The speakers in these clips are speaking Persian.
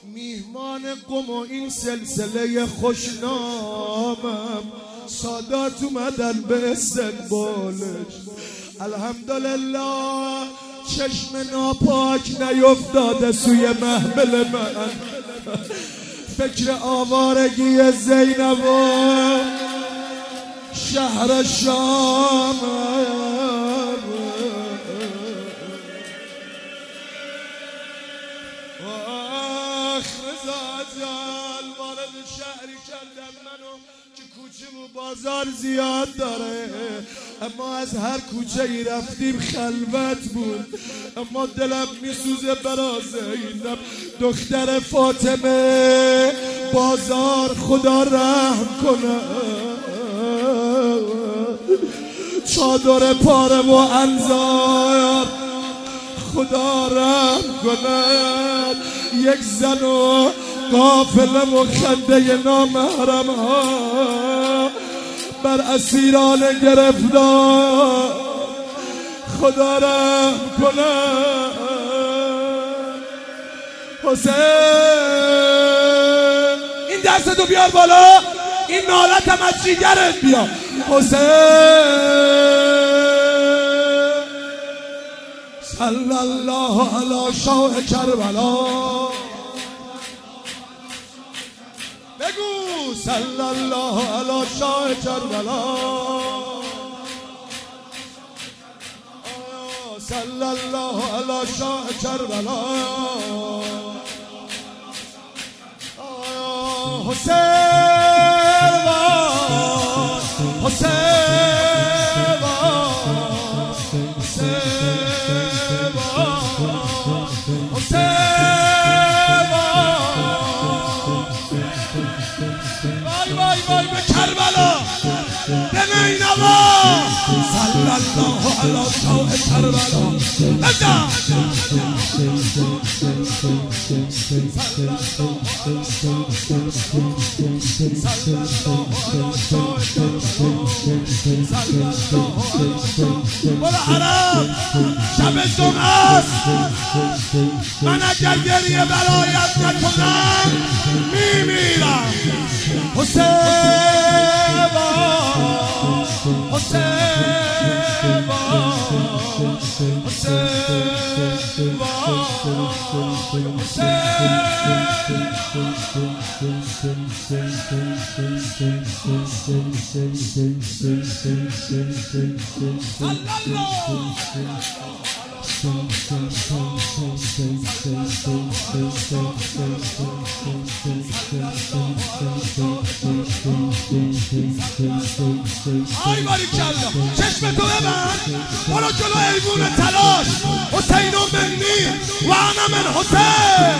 میهمان قم و این سلسله خوشنامم سادات اومدن به استقبالش. الحمدلله چشم ناپاک نیفتاده سوی محمل من. فکر آوارگی زینب و شهر شام. وارد شهری کردم منو که کوچه و بازار زیاد داره، اما از هر کوچه ای رفتیم خلوت بود. اما دلم میسوزه برا زینب دختر فاطمه. بازار خدا رحم کنه، چادر پاره و انزار خدا رحم کنه. یک زن و قافله و خنده نامحرم ها بر اسیران گرفتار خدا رحم کنه. حسین این دستتو بیار بالا، این نالتم از جیگرت بیا. حسین صلی الله علی شاه کربلا. بگو صلی الله علی شاه کربلا. صلی الله علی شاه کربلا. حسین حسین وای وای به کربلا به نینوا. صلی الله علی شاه کربلا. برو حرام شب جمعه است، من اگر گریه برایت نکنم میمیرم. حسین حسین آی باریکالله چشم تو ببند، برو جلو ایوون تلاش. حسین منی و انا من حسین.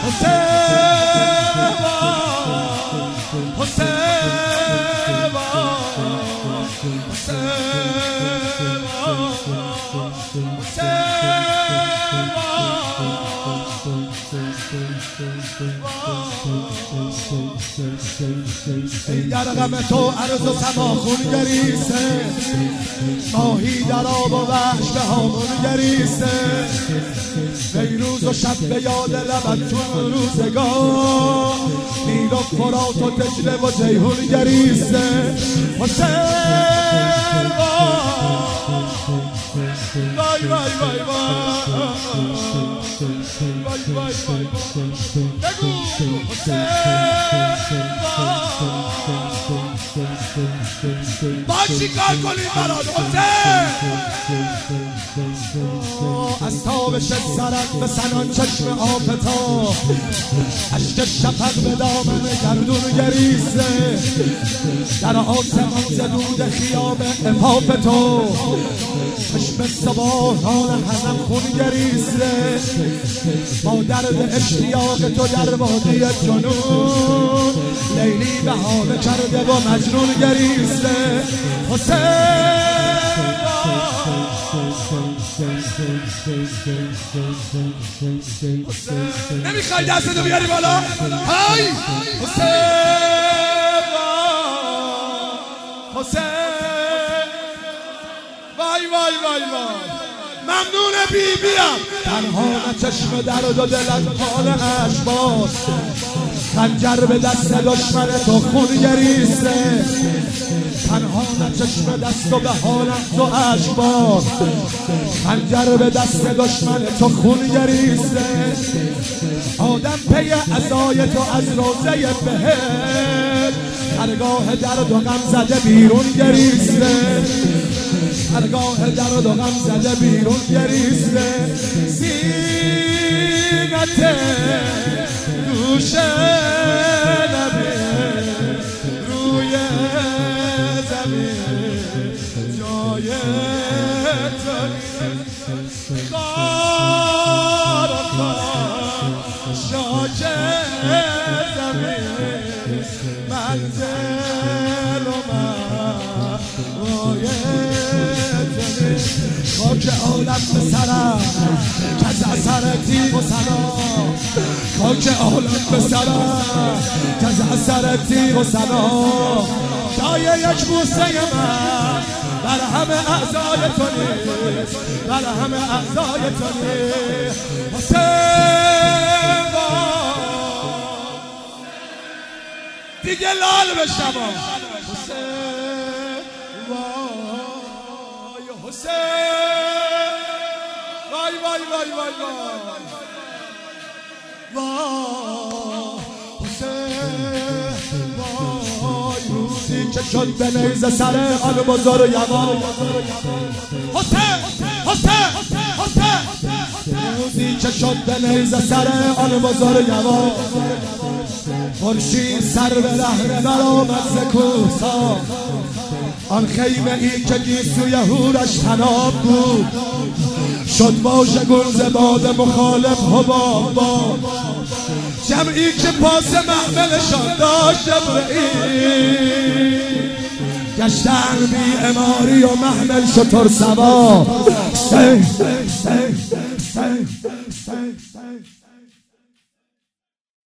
در غم تو عرض و سما خون گریسته، ماهی در آب و وحش به هامون گریسته. نیروز و شب به یاد لبت چون روزگار، نیل و فرات و دجله و جیهون گریسته. حسین وای وای وای وای بگو با چی کار کنیم برات حسین؟ از تابش سرت به سنان چشم آفتا، عشق شفق به دامن گردون گریسته. در آسمان زدود خیام افاف تو، چشم سباهان حرم خون گریسته. با درد اشتیاق تو در وادی جنون، لیلی بهانه کرده و مجنون گریسته. حسین نمیخوای دستتو بیاری بالا؟ های حسین حسین وای وای وای وای ممنون بیبیم تنها نه چشم درد و دلت حال اشباز خنجر به دست دشمن تو خون گریسته تنها نه چشم دست و به حالت تو اشباز خنجر به دست دشمن تو خون گریسته آدم پی عزای تو از روزه بهشت درگاه درد و غم زده بیرون گریسته درگاه درد و غم زده بیرون گریسته زینت دوش نبی روی زمین جای تو خار و خار شاک زمین منزل و روی خاک عالم به سرم کز اثر تیغ و سنا خاک عالم به سرم کز اثر تیغ و سنا جای یک بوسه من بر همه اعضای تو نیست بر همه اعضای تو نیست حسین دیگه لال بشم حسین وای حسین وای وای وای وای وای حسین وای روزی که شد به نیزه سر آن بزرگ یوان حسین حسین حسین روزی که شد به نیزه سر آن بزرگ یوان خورشید سر به رهن برآمد ز کوهسار آن خیمه ای که گیسوی هورش تناب بود شد واژگون ز باد مخالف حباب باد جمعی که پاس محملشان داشت جبرئیل گشتن بی اماری و محمل شتر سوا